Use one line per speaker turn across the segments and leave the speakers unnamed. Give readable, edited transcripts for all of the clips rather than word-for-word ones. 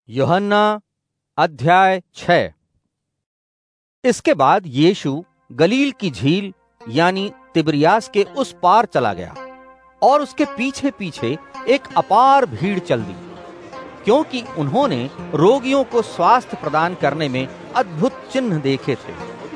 यूहन्ना अध्याय 6। इसके बाद यीशु गलील की झील यानी तिबिरियास के उस पार चला गया और उसके पीछे पीछे एक अपार भीड़ चल दी, क्योंकि उन्होंने रोगियों को स्वास्थ्य प्रदान करने में अद्भुत चिन्ह देखे थे।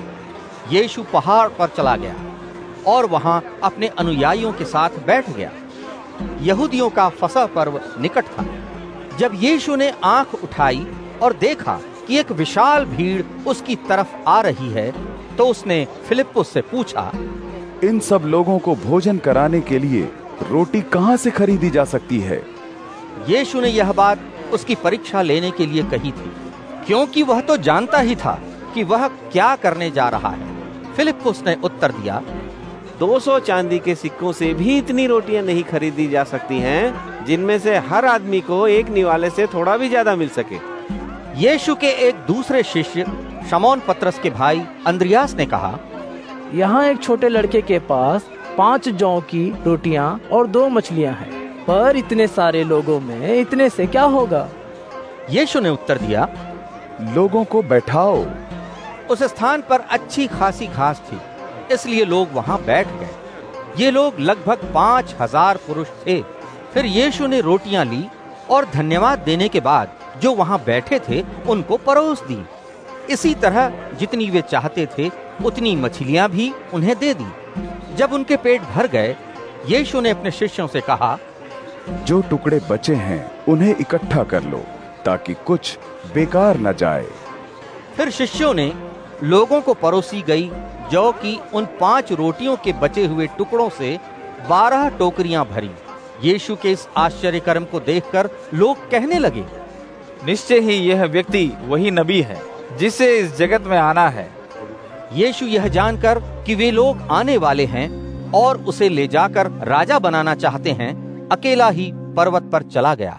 यीशु पहाड़ पर चला गया और वहां अपने अनुयायियों के साथ बैठ गया। यहूदियों का फसह पर्व निकट था। जब यीशु ने आंख उठाई और देखा कि एक विशाल भीड़ उसकी तरफ आ रही है, तो उसने फिलिप्पुस से पूछा,
इन सब लोगों को भोजन कराने के लिए रोटी कहां से खरीदी जा सकती है?
यीशु ने यह बात उसकी परीक्षा लेने के लिए कही थी, क्योंकि वह तो जानता ही था कि वह क्या करने जा रहा है। फिलिप्पुस ने उत्तर दिया,
200 चांदी के सिक्कों से भी इतनी रोटियां नहीं खरीदी जा सकती हैं, जिनमें से हर आदमी को एक निवाले से थोड़ा भी ज्यादा मिल सके।
यीशु के एक दूसरे शिष्य शमौन पतरस के भाई अंद्रियास ने कहा,
यहाँ एक छोटे लड़के के पास 5 जौ की रोटियां और 2 मछलियां हैं, पर इतने सारे लोगों में इतने से क्या होगा?
यीशु ने उत्तर दिया,
लोगों को बैठाओ।
उस स्थान पर अच्छी खासी घास थी, इसलिए लोग वहां बैठ गए। ये लोग लगभग 5000 पुरुष थे। फिर यीशु ने रोटियां ली और धन्यवाद देने के बाद जो वहां बैठे थे उनको परोस दी। इसी तरह जितनी वे चाहते थे उतनी मछलियां भी उन्हें दे दी। जब उनके पेट भर गए, यीशु ने अपने शिष्यों से कहा,
जो टुकड़े बचे हैं उन्हें इकट्ठा कर लो, ताकि कुछ बेकार न जाए।
फिर शिष्यों ने लोगों को परोसी गई जौ की उन 5 रोटियों के बचे हुए टुकड़ों से 12 टोकरियां भरी। यीशु के इस आश्चर्य कर्म को देखकर लोग कहने लगे,
निश्चय ही यह व्यक्ति वही नबी है जिसे इस जगत में आना है।
यीशु यह जानकर कि वे लोग आने वाले हैं और उसे ले जाकर राजा बनाना चाहते हैं, अकेला ही पर्वत पर चला गया।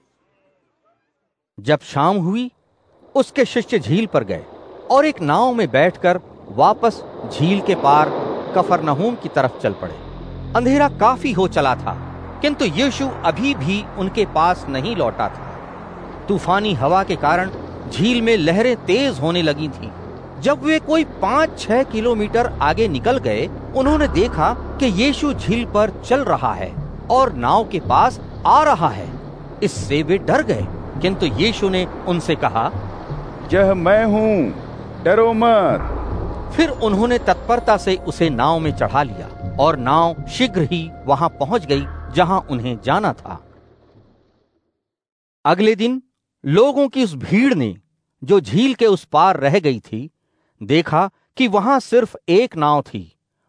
जब शाम हुई, उसके शिष्य झील पर गए और एक नाव में बैठकर वापस झील के पार कफरनहूम की तरफ चल पड़े। अंधेरा काफी हो चला था, किंतु यीशु अभी भी उनके पास नहीं लौटा था। तूफानी हवा के कारण झील में लहरें तेज होने लगी थीं। जब वे कोई 5-6 किलोमीटर आगे निकल गए, उन्होंने देखा कि यीशु झील पर चल रहा है और नाव के पास आ रहा है। इससे वे डर गए, किंतु यीशु ने उनसे कहा,
यह मैं हूँ, डरो मत।
फिर उन्होंने तत्परता से उसे नाव में चढ़ा लिया और नाव शीघ्र ही वहां पहुंच गई जहां उन्हें जाना था। अगले दिन लोगों की उस भीड़ ने, जो झील के उस पार रह गई थी, देखा कि वहां सिर्फ एक नाव थी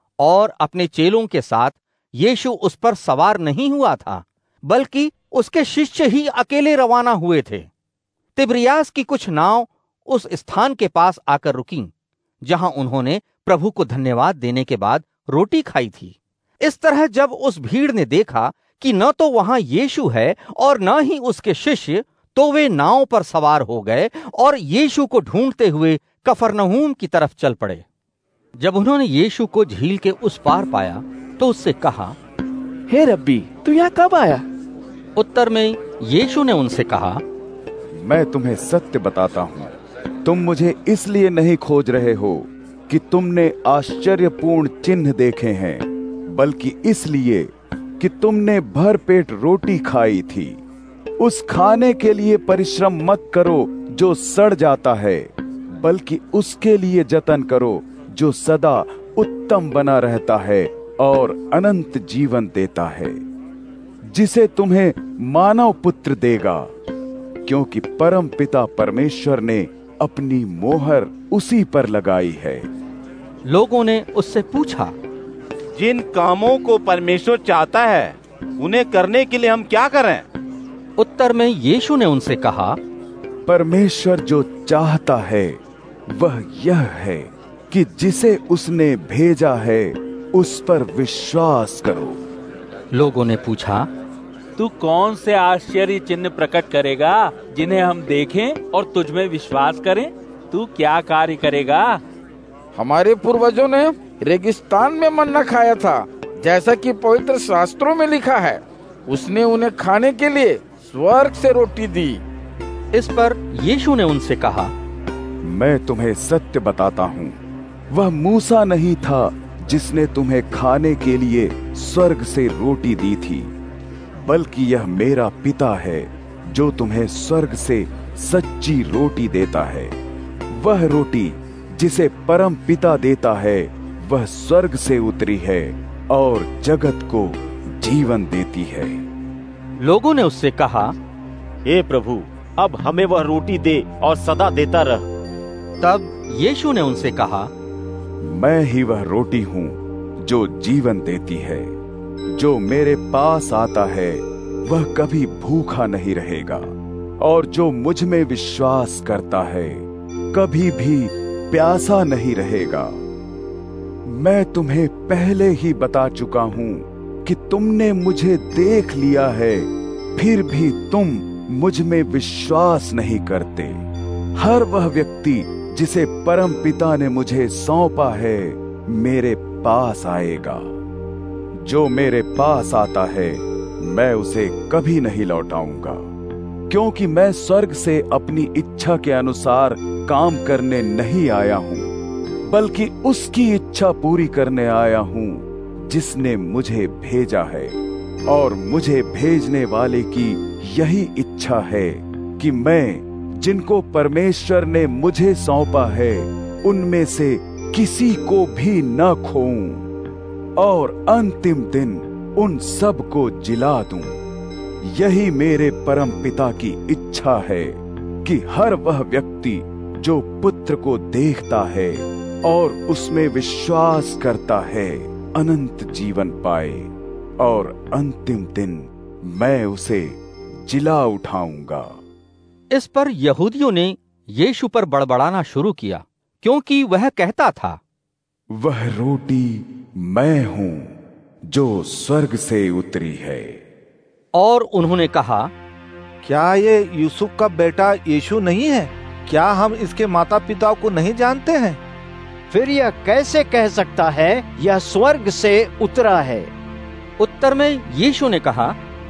और अपने चेलों के साथ यीशु उस पर सवार नहीं हुआ था, बल्कि उसके शिष्य ही अकेले रवाना हुए थे। तिबिरियास की कुछ नाव उस स्थान के पास आकर रुकीं, जहां उन्होंने प्रभु को धन्यवाद देने के बाद रोटी खाई थी। इस तरह जब उस भीड़ ने देखा कि न तो वहां यीशु है और न ही उसके शिष्य, तो वे नाव पर सवार हो गए और यीशु को ढूंढते हुए कफरनहूम की तरफ चल पड़े। जब उन्होंने यीशु को झील के उस पार पाया, तो उससे कहा,
हे रब्बी, तू यहाँ कब आया?
उत्तर में यीशु ने उनसे कहा,
मैं तुम्हें सत्य बताता हूँ, तुम मुझे इसलिए नहीं खोज रहे हो कि तुमने आश्चर्यपूर्ण चिन्ह देखे हैं, बल्कि इसलिए कि तुमने भर पेट रोटी खाई थी। उस खाने के लिए परिश्रम मत करो जो सड़ जाता है, बल्कि उसके लिए जतन करो जो सदा उत्तम बना रहता है और अनंत जीवन देता है, जिसे तुम्हें मानव पुत्र देगा, क्योंकि परम पिता परमेश्वर ने अपनी मोहर उसी पर लगाई है।
लोगों ने उससे पूछा,
जिन कामों को परमेश्वर चाहता है उन्हें करने के लिए हम क्या करें?
उत्तर में यीशु ने उनसे कहा,
परमेश्वर जो चाहता है वह यह है कि जिसे उसने भेजा है उस पर विश्वास करो।
लोगों ने पूछा,
तू कौन से आश्चर्य चिन्ह प्रकट करेगा जिन्हें हम देखें और तुझ में विश्वास करें? तू क्या कार्य करेगा?
हमारे पूर्वजों ने रेगिस्तान में मन्ना खाया था, जैसा कि पवित्र शास्त्रों में लिखा है। उसने उन्हें खाने के लिए स्वर्ग से रोटी दी।
इस पर यीशु ने उनसे कहा,
मैं तुम्हें सत्य बताता हूँ, वह मूसा नहीं था जिसने तुम्हें खाने के लिए स्वर्ग से रोटी दी थी, बल्कि यह मेरा पिता है जो तुम्हें स्वर्ग से सच्ची रोटी देता है। वह रोटी जिसे परम पिता देता है वह स्वर्ग से उतरी है और जगत को जीवन देती है।
लोगों ने उससे कहा,
हे प्रभु, अब हमें वह रोटी दे और सदा देता रह।
तब यीशु ने उनसे कहा,
मैं ही वह रोटी हूँ जो जीवन देती है। जो मेरे पास आता है वह कभी भूखा नहीं रहेगा, और जो मुझ में विश्वास करता है कभी भी प्यासा नहीं रहेगा। मैं तुम्हें पहले ही बता चुका हूँ कि तुमने मुझे देख लिया है, फिर भी तुम मुझ में विश्वास नहीं करते। हर वह व्यक्ति जिसे परम पिता ने मुझे सौंपा है मेरे पास आएगा। जो मेरे पास आता है मैं उसे कभी नहीं लौटाऊंगा, क्योंकि मैं स्वर्ग से अपनी इच्छा के अनुसार काम करने नहीं आया हूं, बल्कि उसकी इच्छा पूरी करने आया हूं जिसने मुझे भेजा है। और मुझे भेजने वाले की यही इच्छा है कि मैं जिनको परमेश्वर ने मुझे सौंपा है उनमें से किसी को भी न खोऊं, और अंतिम दिन उन सब को जिला दूं। यही मेरे परम पिता की इच्छा है कि हर वह व्यक्ति जो पुत्र को देखता है और उसमें विश्वास करता है अनंत जीवन पाए, और अंतिम दिन मैं उसे जिला उठाऊंगा।
इस पर यहूदियों ने यीशु पर बड़बड़ाना शुरू किया, क्योंकि वह कहता था,
वह रोटी मैं हूं जो स्वर्ग से उतरी है।
और उन्होंने कहा,
क्या ये यूसुफ का बेटा यीशु नहीं है? क्या हम इसके माता पिता को नहीं जानते हैं?
फिर यह कैसे कह सकता है यह स्वर्ग से उतरा है?
उत्तर में यीशु ने कहा,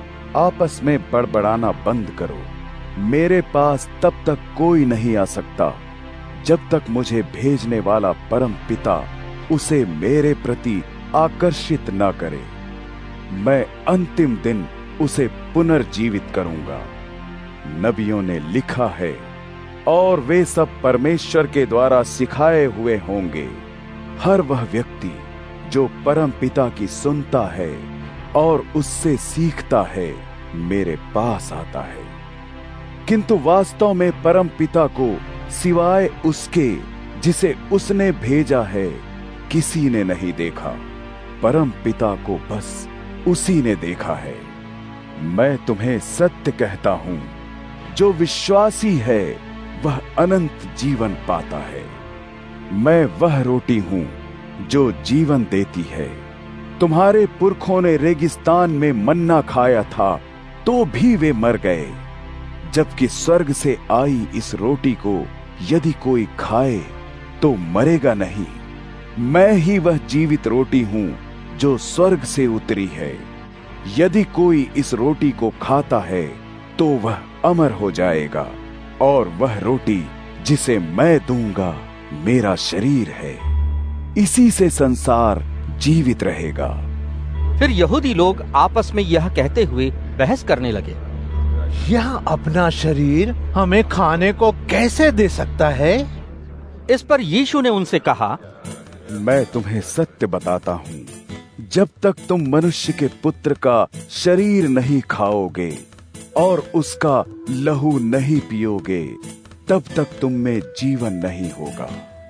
आपस में बड़बड़ाना बंद करो। मेरे पास तब तक कोई नहीं आ सकता जब तक मुझे भेजने वाला परम पिता उसे मेरे प्रति आकर्षित न करे। मैं अंतिम दिन उसे पुनर्जीवित करूंगा। नबियों ने लिखा है और वे सब परमेश्वर के द्वारा सिखाए हुए होंगे। हर वह व्यक्ति जो परम पिता की सुनता है और उससे सीखता है मेरे पास आता है। किंतु वास्तव में परम पिता को सिवाय उसके जिसे उसने भेजा है किसी ने नहीं देखा। परम पिता को बस उसी ने देखा है। मैं तुम्हें सत्य कहता हूं, जो विश्वासी है वह अनंत जीवन पाता है। मैं वह रोटी हूं जो जीवन देती है। तुम्हारे पुरखों ने रेगिस्तान में मन्ना खाया था तो भी वे मर गए, जबकि स्वर्ग से आई इस रोटी को यदि कोई खाए तो मरेगा नहीं। मैं ही वह जीवित रोटी हूं जो स्वर्ग से उतरी है। यदि कोई इस रोटी को खाता है तो वह अमर हो जाएगा, और वह रोटी जिसे मैं दूंगा मेरा शरीर है। इसी से संसार जीवित रहेगा।
फिर यहूदी लोग आपस में यह कहते हुए बहस करने लगे,
यह अपना शरीर हमें खाने को कैसे दे सकता है?
इस पर यीशु ने उनसे कहा,
मैं तुम्हें सत्य बताता हूं, जब तक तुम मनुष्य के पुत्र का शरीर नहीं खाओगे और उसका लहू नहीं पियोगे, तब तक तुम में जीवन नहीं होगा।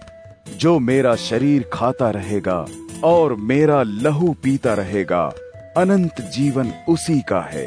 जो मेरा शरीर खाता रहेगा और मेरा लहू पीता रहेगा, अनंत जीवन उसी का है।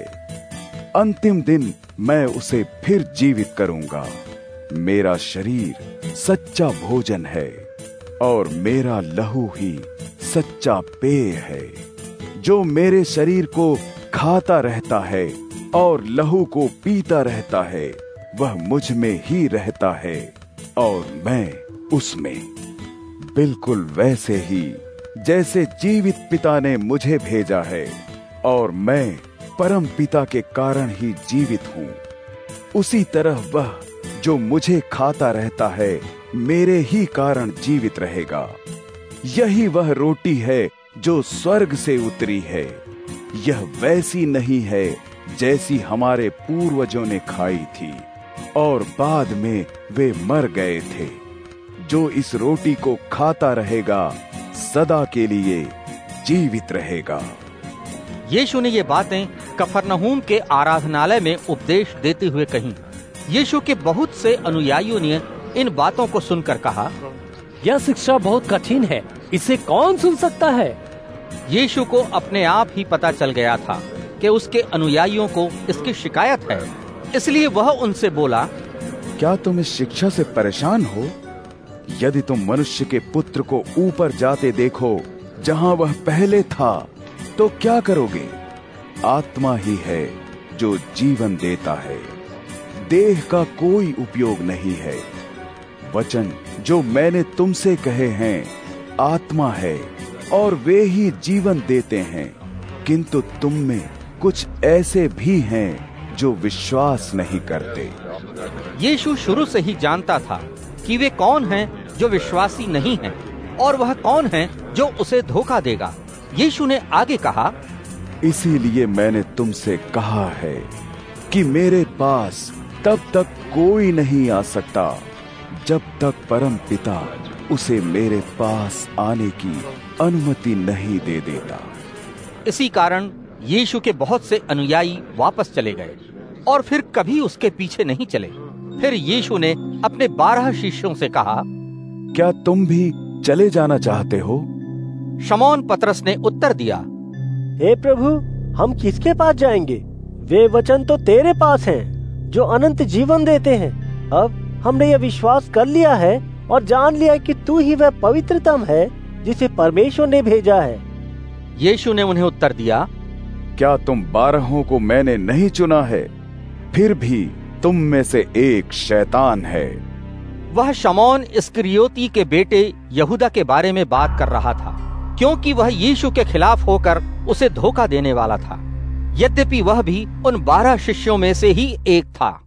अंतिम दिन मैं उसे फिर जीवित करूंगा। मेरा शरीर सच्चा भोजन है और मेरा लहू ही सच्चा पेय है। जो मेरे शरीर को खाता रहता है और लहू को पीता रहता है, वह मुझ में ही रहता है और मैं उसमें। बिल्कुल वैसे ही जैसे जीवित पिता ने मुझे भेजा है और मैं परम पिता के कारण ही जीवित हूँ। उसी तरह वह जो मुझे खाता रहता है मेरे ही कारण जीवित रहेगा। यही वह रोटी है जो स्वर्ग से उतरी है। यह वैसी नहीं है जैसी हमारे पूर्वजों ने खाई थी और बाद में वे मर गए थे। जो इस रोटी को खाता रहेगा सदा के लिए जीवित रहेगा।
यीशु ने ये बातें कफरनहूम के आराधनालय में उपदेश देते हुए कहीं। यीशु के बहुत से अनुयायियों ने इन बातों को सुनकर कहा,
यह शिक्षा बहुत कठिन है, इसे कौन सुन सकता है?
यीशु को अपने आप ही पता चल गया था कि उसके अनुयायियों को इसकी शिकायत है, इसलिए वह उनसे बोला,
क्या तुम इस शिक्षा से परेशान हो? यदि तुम मनुष्य के पुत्र को ऊपर जाते देखो जहां वह पहले था, तो क्या करोगे? आत्मा ही है जो जीवन देता है, देह का कोई उपयोग नहीं है। वचन जो मैंने तुमसे कहे हैं आत्मा है और वे ही जीवन देते हैं, किंतु तुम में कुछ ऐसे भी हैं जो विश्वास नहीं करते।
यीशु शुरू से ही जानता था कि वे कौन हैं जो विश्वासी नहीं हैं और वह कौन है जो उसे धोखा देगा। यीशु ने आगे कहा,
इसीलिए मैंने तुमसे कहा है कि मेरे पास तब तक कोई नहीं आ सकता जब तक परम पिता उसे मेरे पास आने की अनुमति नहीं दे देता।
इसी कारण यीशु के बहुत से अनुयायी वापस चले गए और फिर कभी उसके पीछे नहीं चले। फिर यीशु ने अपने 12 शिष्यों से कहा,
क्या तुम भी चले जाना चाहते हो?
शमौन पतरस ने उत्तर दिया,
हे प्रभु, हम किसके पास जाएंगे? वे वचन तो तेरे पास हैं जो अनंत जीवन देते हैं। अब हमने यह विश्वास कर लिया है और जान लिया कि तू ही वह पवित्रतम है जिसे परमेश्वर ने भेजा है।
यीशु ने उन्हें उत्तर दिया,
क्या तुम 12 को मैंने नहीं चुना है? फिर भी तुम में से एक शैतान है।
वह शमौन इस्करियोती के बेटे यहूदा के बारे में बात कर रहा था, क्योंकि वह यीशु के खिलाफ होकर उसे धोखा देने वाला था। यद्यपि वह भी उन 12 शिष्यों में से ही एक था।